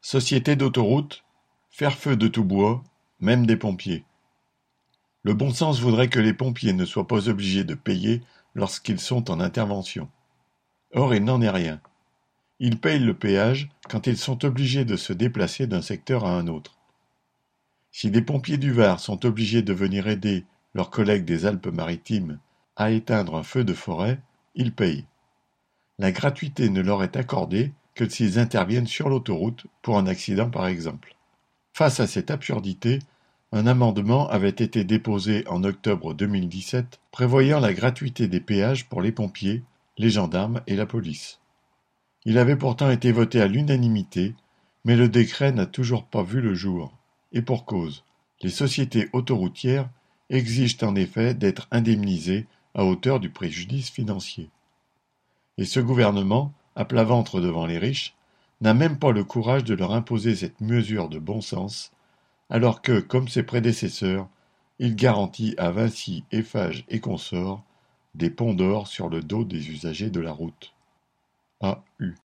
Société d'autoroute, faire feu de tout bois, même des pompiers. Le bon sens voudrait que les pompiers ne soient pas obligés de payer lorsqu'ils sont en intervention. Or il n'en est rien. Ils payent le péage quand ils sont obligés de se déplacer d'un secteur à un autre. Si les pompiers du Var sont obligés de venir aider leurs collègues des Alpes-Maritimes à éteindre un feu de forêt, ils payent. La gratuité ne leur est accordée que s'ils interviennent sur l'autoroute pour un accident par exemple. Face à cette absurdité, un amendement avait été déposé en octobre 2017 prévoyant la gratuité des péages pour les pompiers, les gendarmes et la police. Il avait pourtant été voté à l'unanimité, mais le décret n'a toujours pas vu le jour. Et pour cause, les sociétés autoroutières exigent en effet d'être indemnisées à hauteur du préjudice financier. Et ce gouvernement, à plat ventre devant les riches, n'a même pas le courage de leur imposer cette mesure de bon sens, alors que, comme ses prédécesseurs, il garantit à Vinci, Eiffage et consorts des ponts d'or sur le dos des usagers de la route. AU